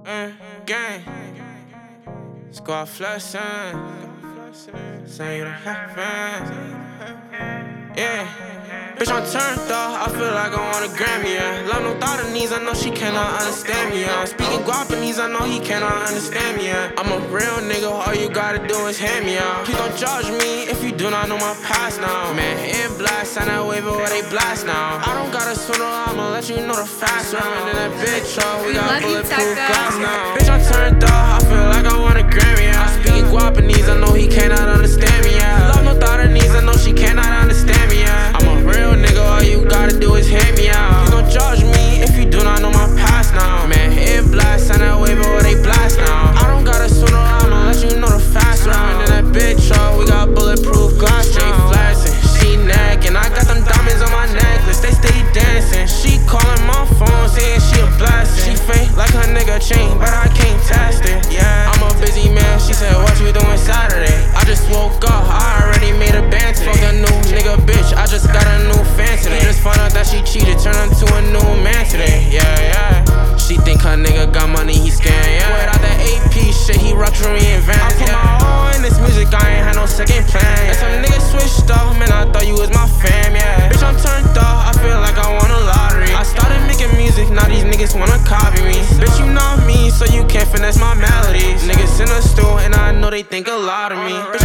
Gang. Squad flexin'. Say you the half. Yeah. Bitch, I'm turned up, I feel like I want a Grammy, yeah. Love no thought of knees, I know she cannot understand me, yeah. Speaking Guapanese, I know he cannot understand me, yeah. I'm a real nigga, all you gotta do is hand me out. Please don't judge me if you do not know my past now. Man, in blast, sign that waiver where they blast now. I don't gotta swindle, I'ma let you know the facts. Running in that big truck, we got bulletproof glass now. Bitch, I'm turned up, I feel like I want a Grammy, yeah. Speaking Guapanese, I know he cannot understand me, yeah. Love no thought of knees, I know she cannot understand me, yeah. I'm a real nigga, all you gotta do is hear me out. Please don't judge me if you do not know my past now. Man, hit blast, sign that waiver where they blast now. I don't gotta swindle, I'ma let you know the facts. Running in that big truck, we got bulletproof glass. Straight flashing, she necking, I got them diamonds on my necklace, they steady dancing. She calling my phone, saying she a blessing. She fake like her nigga chain, but I can't test it. Yeah, I'm a busy man, she said, what you doing Saturday? I just woke up, I already made a band today. Fuck a new nigga bitch, I just got a new fan today. Just found out that she cheated, turned into a new man today. Yeah, yeah. She think her nigga got money, he scared, yeah. Without that AP shit, he rock jewelry and Vans. I put my all in this music, I ain't had no second plan. And some niggas switched up, man, I thought you was my fam, yeah. Bitch, I'm turned up, I feel like I won a lottery. I started making music, now these niggas wanna copy me. Bitch, you not me, so you can't finesse my melodies. Niggas in the stool, and I know they think a lot of me. Bitch,